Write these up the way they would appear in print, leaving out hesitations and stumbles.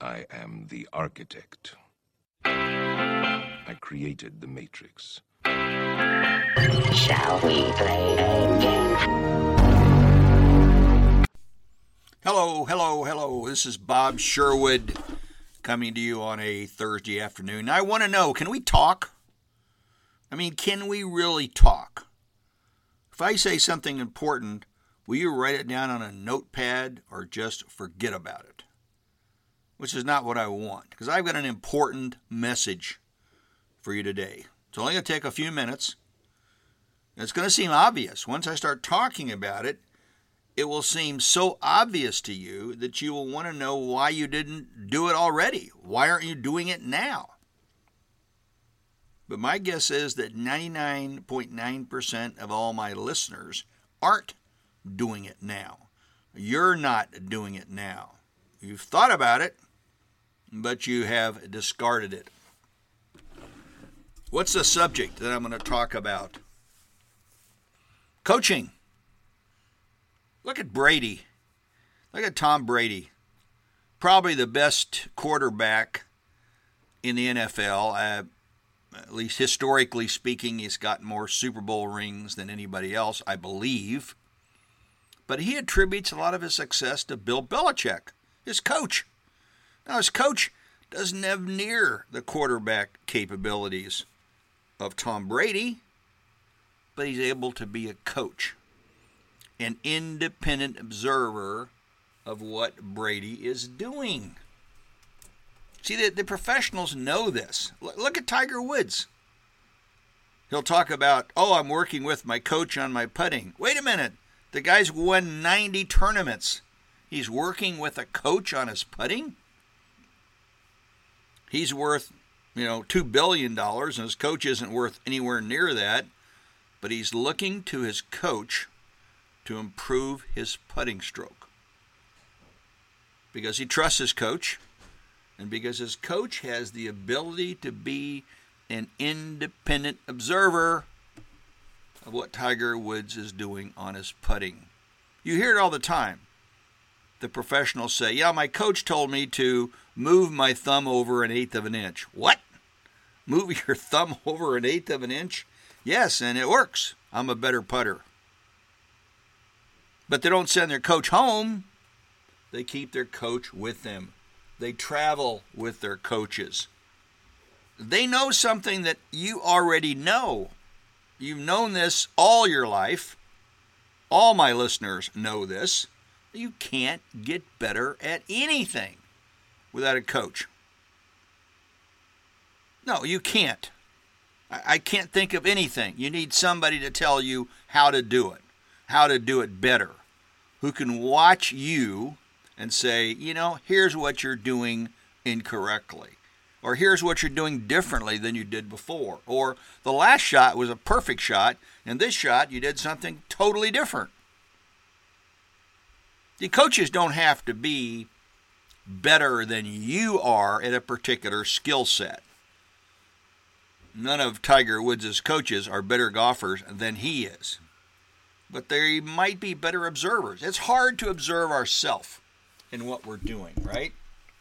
I am the architect. I created the Matrix. Shall we play a game? Hello. This is Bob Sherwood coming to you on a Thursday afternoon. I want to know, can we talk? Can we really talk? If I say something important, will you write it down on a notepad or just forget about it? Which is not what I want, because I've got an important message for you today. It's only going to take a few minutes. It's going to seem obvious. Once I start talking about it, it will seem so obvious to you that you will want to know why you didn't do it already. Why aren't you doing it now? But my guess is that 99.9% of all my listeners aren't doing it now. You're not doing it now. You've thought about it, but you have discarded it. What's the subject that I'm going to talk about? Coaching. Look at Brady. Look at Tom Brady. Probably the best quarterback in the NFL. At least historically speaking, he's got more Super Bowl rings than anybody else, I believe. But he attributes a lot of his success to Bill Belichick, his coach. Now, his coach doesn't have near the quarterback capabilities of Tom Brady, but he's able to be a coach, an independent observer of what Brady is doing. See, the professionals know this. Look at Tiger Woods. He'll talk about, I'm working with my coach on my putting. Wait a minute. The guy's won 90 tournaments. He's working with a coach on his putting? He's worth, $2 billion, and his coach isn't worth anywhere near that. But he's looking to his coach to improve his putting stroke. Because he trusts his coach, and because his coach has the ability to be an independent observer of what Tiger Woods is doing on his putting. You hear it all the time. The professionals say, my coach told me to move my thumb over 1/8 of an inch. What? Move your thumb over 1/8 of an inch? Yes, and it works. I'm a better putter. But they don't send their coach home. They keep their coach with them. They travel with their coaches. They know something that you already know. You've known this all your life. All my listeners know this. You can't get better at anything without a coach. No, you can't. I can't think of anything. You need somebody to tell you how to do it better, who can watch you and say, here's what you're doing incorrectly, or here's what you're doing differently than you did before, or the last shot was a perfect shot, and this shot you did something totally different. The coaches don't have to be better than you are at a particular skill set. None of Tiger Woods' coaches are better golfers than he is. But they might be better observers. It's hard to observe ourselves in what we're doing, right?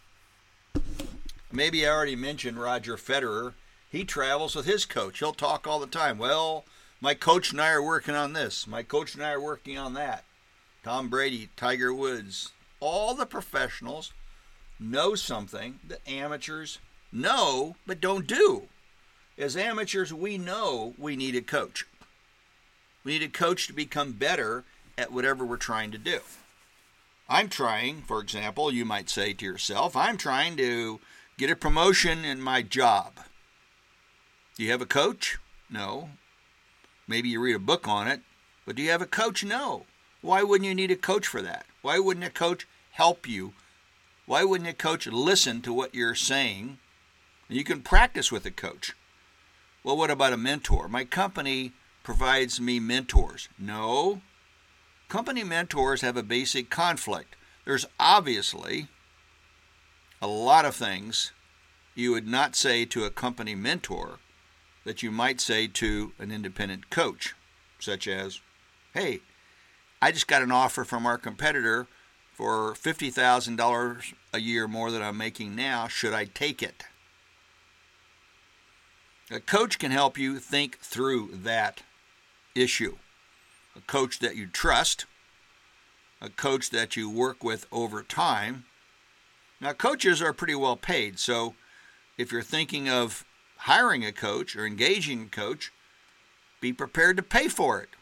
Maybe I already mentioned Roger Federer. He travels with his coach. He'll talk all the time. Well, my coach and I are working on this. My coach and I are working on that. Tom Brady, Tiger Woods, all the professionals know something that amateurs know but don't do. As amateurs, we know we need a coach. We need a coach to become better at whatever we're trying to do. I'm trying, for example, you might say to yourself, I'm trying to get a promotion in my job. Do you have a coach? No. Maybe you read a book on it, but do you have a coach? No. Why wouldn't you need a coach for that? Why wouldn't a coach help you? Why wouldn't a coach listen to what you're saying? You can practice with a coach. Well, what about a mentor? My company provides me mentors. No. Company mentors have a basic conflict. There's obviously a lot of things you would not say to a company mentor that you might say to an independent coach, such as, hey, I just got an offer from our competitor for $50,000 a year more than I'm making now. Should I take it? A coach can help you think through that issue. A coach that you trust, a coach that you work with over time. Now, coaches are pretty well paid, so if you're thinking of hiring a coach or engaging a coach, be prepared to pay for it.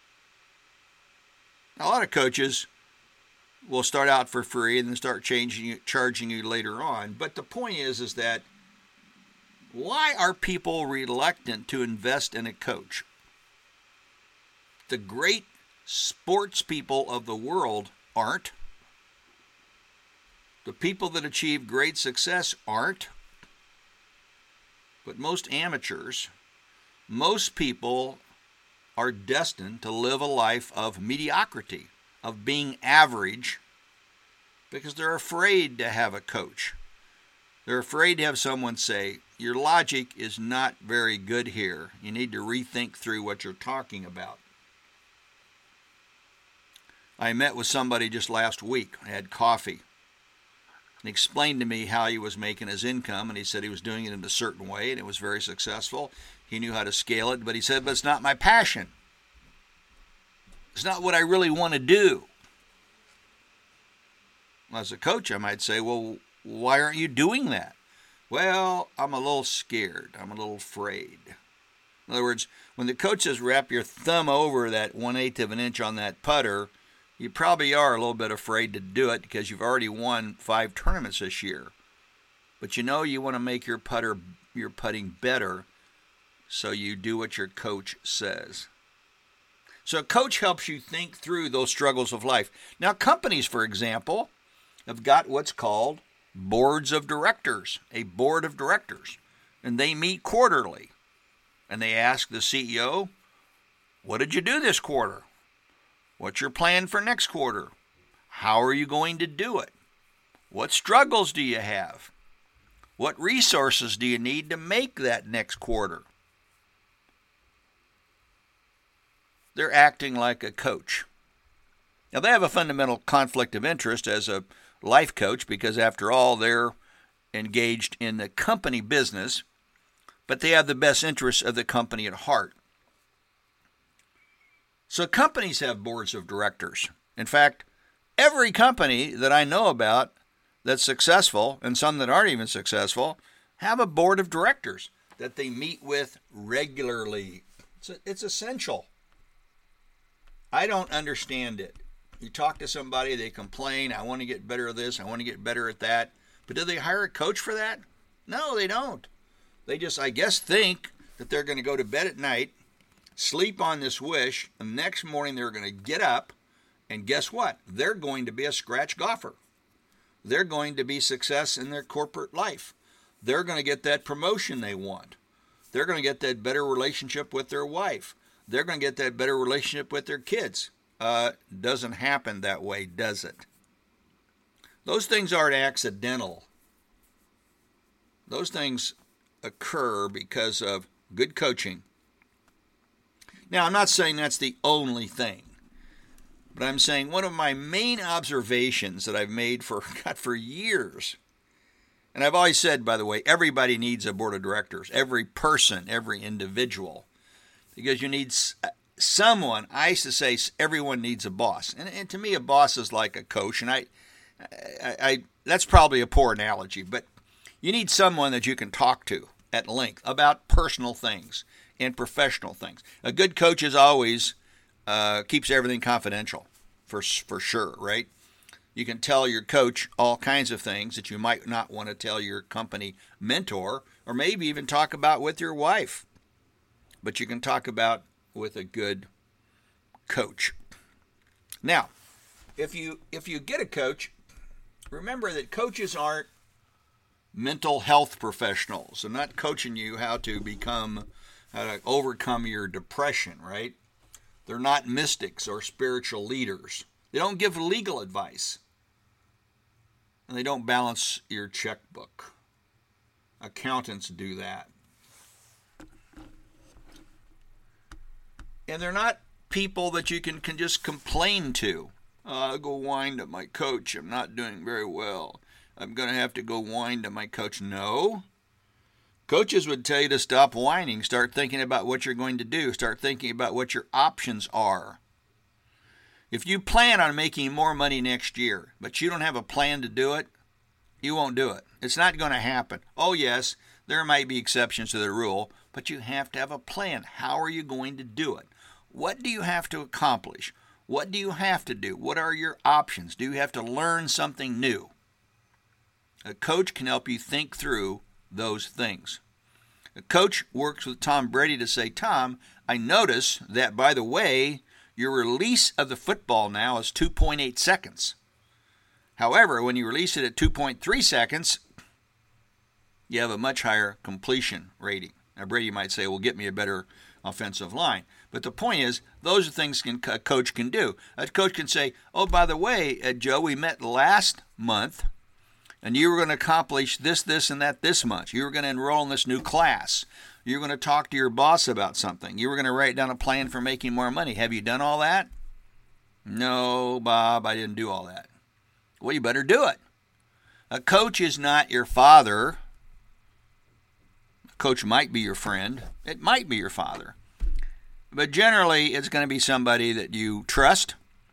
A lot of coaches will start out for free and then start charging you later on. But the point is that why are people reluctant to invest in a coach? The great sports people of the world aren't. The people that achieve great success aren't. But most amateurs, most people are destined to live a life of mediocrity, of being average, because they're afraid to have a coach. They're afraid to have someone say, your logic is not very good here. You need to rethink through what you're talking about. I met with somebody just last week. I had coffee. He explained to me how he was making his income, and he said he was doing it in a certain way, and it was very successful. He knew how to scale it, but he said, but it's not my passion. It's not what I really want to do. As a coach, I might say, well, why aren't you doing that? Well, I'm a little scared. I'm a little afraid. In other words, when the coach says wrap your thumb over that 1/8 of an inch on that putter, you probably are a little bit afraid to do it because you've already won 5 tournaments this year. But you know you want to make your putting better, so you do what your coach says. So a coach helps you think through those struggles of life. Now, companies, for example, have got what's called boards of directors, a board of directors, and they meet quarterly. And they ask the CEO, what did you do this quarter? What's your plan for next quarter? How are you going to do it? What struggles do you have? What resources do you need to make that next quarter? They're acting like a coach. Now, they have a fundamental conflict of interest as a life coach because, after all, they're engaged in the company business, but they have the best interests of the company at heart. So companies have boards of directors. In fact, every company that I know about that's successful, and some that aren't even successful, have a board of directors that they meet with regularly. It's essential. I don't understand it. You talk to somebody, they complain, I want to get better at this, I want to get better at that. But do they hire a coach for that? No, they don't. They just, I guess, think that they're going to go to bed at night, sleep on this wish, and the next morning they're going to get up, and guess what? They're going to be a scratch golfer. They're going to be success in their corporate life. They're going to get that promotion they want. They're going to get that better relationship with their wife. They're going to get that better relationship with their kids. Doesn't happen that way, does it? Those things aren't accidental. Those things occur because of good coaching. Now, I'm not saying that's the only thing, but I'm saying one of my main observations that I've made for years, and I've always said, by the way, everybody needs a board of directors, every person, every individual, because you need someone. I used to say everyone needs a boss, and to me, a boss is like a coach, and I that's probably a poor analogy, but you need someone that you can talk to at length about personal things and professional things. A good coach is always keeps everything confidential, for sure, right? You can tell your coach all kinds of things that you might not want to tell your company mentor, or maybe even talk about with your wife. But you can talk about with a good coach. Now, if you get a coach, remember that coaches aren't mental health professionals. They're not coaching you how to overcome your depression, right? They're not mystics or spiritual leaders. They don't give legal advice. And they don't balance your checkbook. Accountants do that. And they're not people that you can just complain to. I'll go whine to my coach. I'm not doing very well. I'm going to have to go whine to my coach. No. Coaches would tell you to stop whining. Start thinking about what you're going to do. Start thinking about what your options are. If you plan on making more money next year, but you don't have a plan to do it, you won't do it. It's not going to happen. Oh, yes, there might be exceptions to the rule, but you have to have a plan. How are you going to do it? What do you have to accomplish? What do you have to do? What are your options? Do you have to learn something new? A coach can help you think through those things. A coach works with Tom Brady to say, Tom, I notice that, by the way, your release of the football now is 2.8 seconds. However, when you release it at 2.3 seconds, you have a much higher completion rating. Now, Brady might say, well, get me a better offensive line. But the point is, those are things a coach can do. A coach can say, oh, by the way, Joe, we met last month, and you were going to accomplish this, this, and that this much. You were going to enroll in this new class. You were going to talk to your boss about something. You were going to write down a plan for making more money. Have you done all that? No, Bob, I didn't do all that. Well, you better do it. A coach is not your father. A coach might be your friend. It might be your father. But generally, it's going to be somebody that you trust,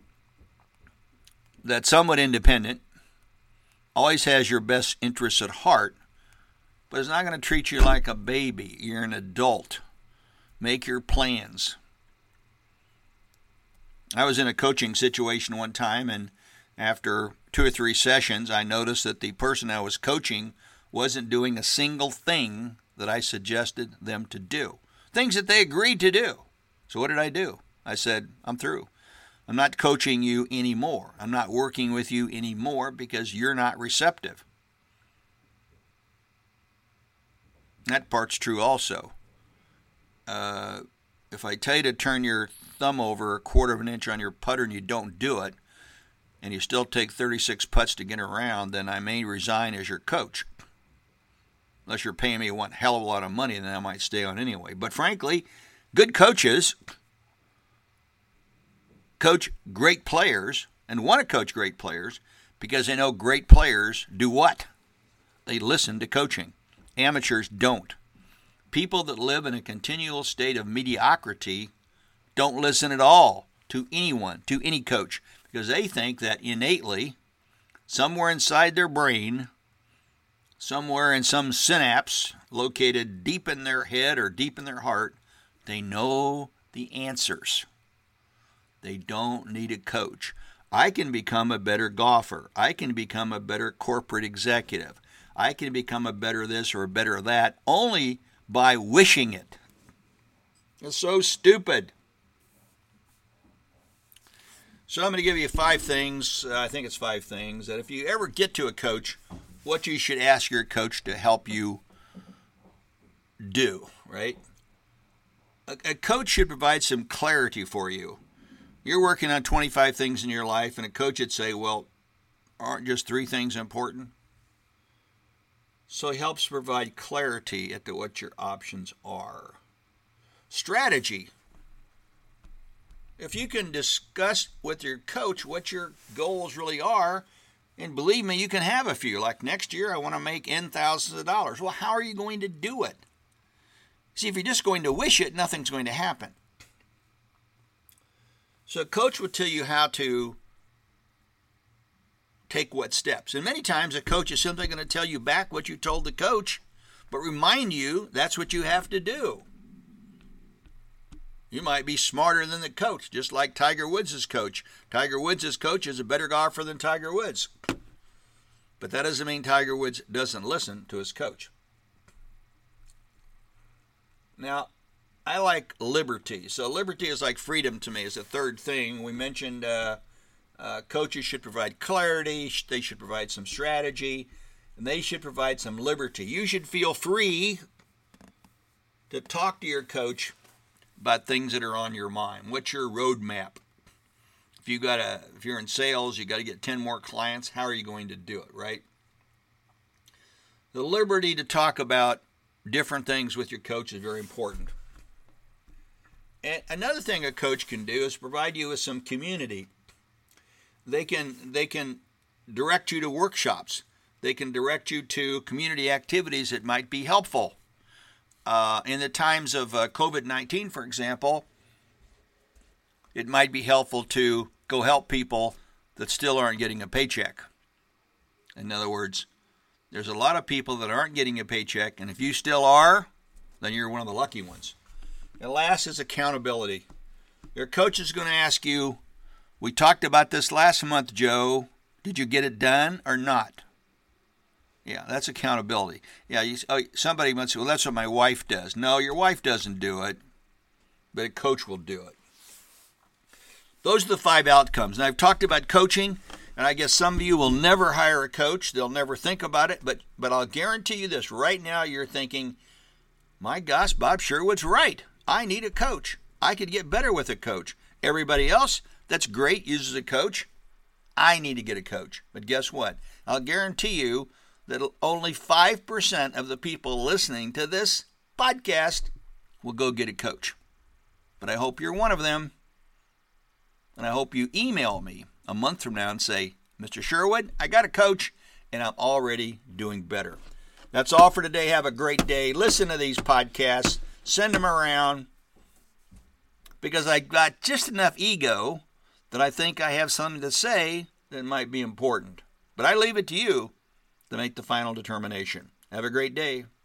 that's somewhat independent, always has your best interests at heart, but is not going to treat you like a baby. You're an adult. Make your plans. I was in a coaching situation one time, and after 2 or 3 sessions, I noticed that the person I was coaching wasn't doing a single thing that I suggested them to do. Things that they agreed to do. So what did I do? I said, I'm through. I'm not coaching you anymore. I'm not working with you anymore because you're not receptive. That part's true also. If I tell you to turn your thumb over 1/4 of an inch on your putter and you don't do it, and you still take 36 putts to get around, then I may resign as your coach. Unless you're paying me one hell of a lot of money, then I might stay on anyway. But frankly, good coaches coach great players and want to coach great players because they know great players do what? They listen to coaching. Amateurs don't. People that live in a continual state of mediocrity don't listen at all to anyone, to any coach, because they think that innately, somewhere inside their brain, somewhere in some synapse located deep in their head or deep in their heart, they know the answers. They don't need a coach. I can become a better golfer. I can become a better corporate executive. I can become a better this or a better that only by wishing it. It's so stupid. So I'm going to give you 5 things, I think it's 5 things, that if you ever get to a coach, what you should ask your coach to help you do, right? A coach should provide some clarity for you. You're working on 25 things in your life, and a coach would say, well, aren't just 3 things important? So he helps provide clarity as to what your options are. Strategy. If you can discuss with your coach what your goals really are, and believe me, you can have a few. Like next year, I want to make N thousands of dollars. Well, how are you going to do it? See, if you're just going to wish it, nothing's going to happen. So a coach will tell you how to take what steps. And many times a coach is simply going to tell you back what you told the coach, but remind you that's what you have to do. You might be smarter than the coach, just like Tiger Woods' coach. Tiger Woods' coach is a better golfer than Tiger Woods. But that doesn't mean Tiger Woods doesn't listen to his coach. Now, I like liberty. So liberty is like freedom to me. It's a third thing. We mentioned coaches should provide clarity. They should provide some strategy. And they should provide some liberty. You should feel free to talk to your coach about things that are on your mind. What's your roadmap? If you're in sales, you got to get 10 more clients. How are you going to do it, right? The liberty to talk about different things with your coach is very important. And another thing a coach can do is provide you with some community. they can direct you to workshops. They can direct you to community activities that might be helpful. In the times of COVID-19, for example, it might be helpful to go help people that still aren't getting a paycheck. In other words, there's a lot of people that aren't getting a paycheck, and if you still are, then you're one of the lucky ones. And last is accountability. Your coach is going to ask you, we talked about this last month, Joe. Did you get it done or not? Yeah, that's accountability. Yeah, somebody might say, well, that's what my wife does. No, your wife doesn't do it, but a coach will do it. Those are the 5 outcomes. And I've talked about coaching, and I guess some of you will never hire a coach. They'll never think about it, but I'll guarantee you this. Right now you're thinking, my gosh, Bob Sherwood's right. I need a coach. I could get better with a coach. Everybody else, that's great, uses a coach. I need to get a coach. But guess what? I'll guarantee you that only 5% of the people listening to this podcast will go get a coach. But I hope you're one of them. And I hope you email me a month from now and say, Mr. Sherwood, I got a coach, and I'm already doing better. That's all for today. Have a great day. Listen to these podcasts. Send them around. Because I got just enough ego that I think I have something to say that might be important. But I leave it to you to make the final determination. Have a great day.